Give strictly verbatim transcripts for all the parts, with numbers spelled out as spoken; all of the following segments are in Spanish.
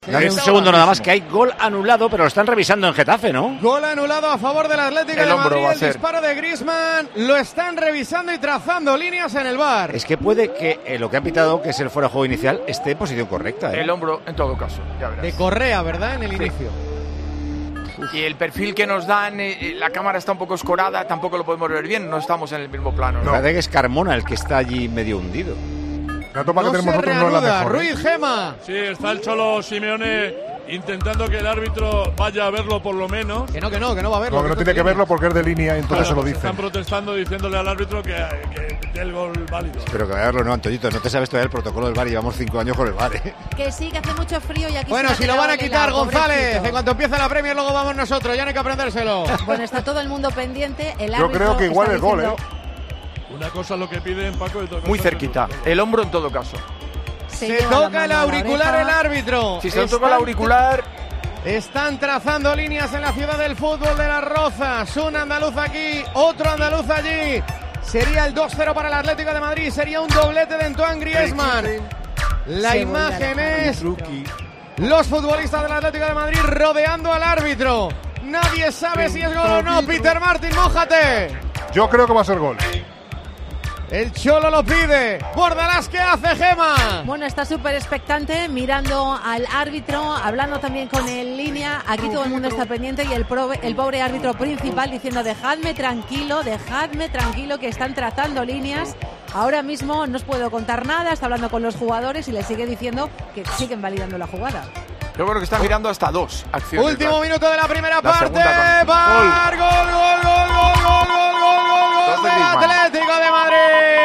Dame un segundo nada más, que hay gol anulado, pero lo están revisando en Getafe, ¿no? Gol anulado a favor del Atlético el de Madrid, el ser. disparo de Griezmann, lo están revisando y trazando líneas en el V A R. Es que puede que eh, lo que ha pitado, que es el fuera de juego inicial, esté en posición correcta, ¿eh? El hombro, en todo caso, ya verás. De Correa, ¿verdad? En el Sí. inicio. Y el perfil que nos dan, eh, la cámara está un poco escorada, tampoco lo podemos ver bien, no estamos en el mismo plano. No. ¿no? Parece que es Carmona el que está allí medio hundido. La toma No que tenemos se nosotros no es la reanuda, mejor. ¿eh? Ruiz Gema. Sí, está el Cholo Simeone intentando que el árbitro vaya a verlo por lo menos. Que no, que no, que no va a verlo. No, que no tiene que verlo porque es de línea y entonces se lo dicen. Están protestando diciéndole al árbitro que, que dé el gol válido. Pero que verlo, no, Antoñito, no te sabes todavía el protocolo del V A R, llevamos cinco años con el V A R, ¿eh? Que sí, que hace mucho frío y aquí Bueno, se si lo ha van a quedado quitar, helado, González, pobrecito. en cuanto empiece la Premier, luego vamos nosotros, ya no hay que aprendérselo. Bueno, está todo el mundo pendiente. El Yo árbitro creo que igual está es gol, diciendo- ¿eh? Una cosa es lo que piden Paco y otra cosa Muy es el cerquita, protocolo. el hombro en todo caso. Se Se lleva la toca el mano a la auricular oreja. el árbitro. Si se lo toca el Están- auricular, Están trazando líneas en la ciudad del fútbol de Las Rozas. Un andaluz aquí, otro andaluz allí. Sería el dos cero para el Atlético de Madrid. Sería un doblete de Antoine Griezmann. La Se imagen vuelve a es los futbolistas del Atlético de Madrid rodeando al árbitro. Nadie sabe si es gol o no. Peter Martin, mójate. Yo creo que va a ser gol. El Cholo lo pide. Bordalás, ¿qué hace, Gema? Bueno, está súper expectante, mirando al árbitro, hablando también con el línea. Aquí todo el mundo está pendiente y el, pro- el pobre árbitro principal diciendo: dejadme tranquilo, dejadme tranquilo, que están trazando líneas. Ahora mismo no os puedo contar nada, está hablando con los jugadores y les sigue diciendo que siguen validando la jugada. yo creo que está mirando hasta dos acciones. Último ¿no? minuto de la primera La parte. segunda con- Bar, gol, gol, gol, gol, gol, gol, gol, gol, Dos gol de del Griezmann. Atlético de Madrid.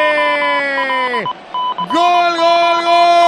Gol, gol,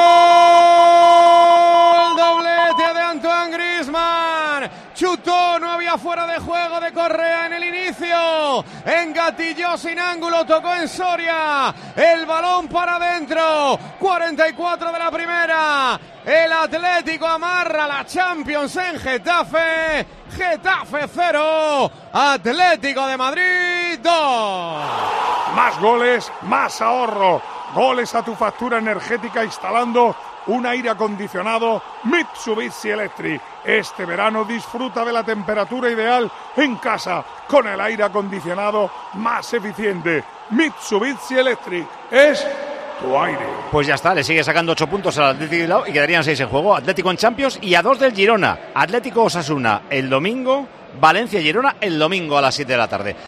gol. Doblete de Antoine Griezmann. Chutó, no había fuera de juego de Correa en el inicio. Engatilló sin ángulo, tocó en Soria. El balón para adentro. cuarenta y cuatro de la primera. El Atlético amarra la Champions en Getafe. Getafe cero. Atlético de Madrid dos. Más goles, más ahorro. Goles a tu factura energética instalando un aire acondicionado Mitsubishi Electric. Este verano disfruta de la temperatura ideal en casa con el aire acondicionado más eficiente. Mitsubishi Electric es tu aire. Pues ya está, le sigue sacando ocho puntos al Atlético de Bilbao y quedarían seis en juego. Atlético en Champions y a dos del Girona. Atlético Osasuna el domingo, Valencia-Girona el domingo a las siete de la tarde.